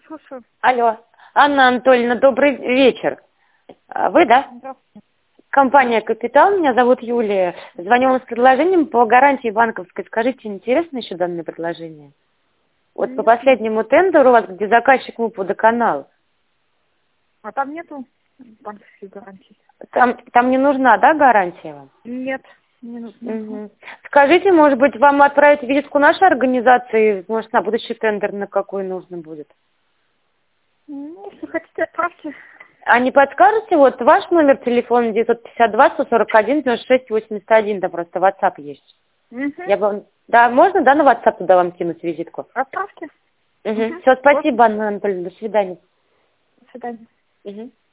слушаю. Алло, Анна Анатольевна, добрый вечер. Вы, да? Здравствуйте. Компания «Капитал», меня зовут Юлия. Звоню вам с предложением по гарантии банковской. Скажите, интересно еще данное предложение? Вот по последнему тендеру у вас, где заказчик МУП «Водоканал». А там нету банковских гарантий? Там не нужна, да, гарантия вам? Нет, не нужно. Угу. Скажите, может быть, вам отправить визитку нашей организации, может, на будущий тендер на какой нужно будет? Если хотите, отправьте. А не подскажете, вот ваш номер телефона 952-141-96-81, да, просто WhatsApp есть. Я бы вам... Да, можно, да, на WhatsApp туда вам кинуть визитку? Отправьте. Все, спасибо, Анна Анатольевна, до свидания. До свидания. Угу.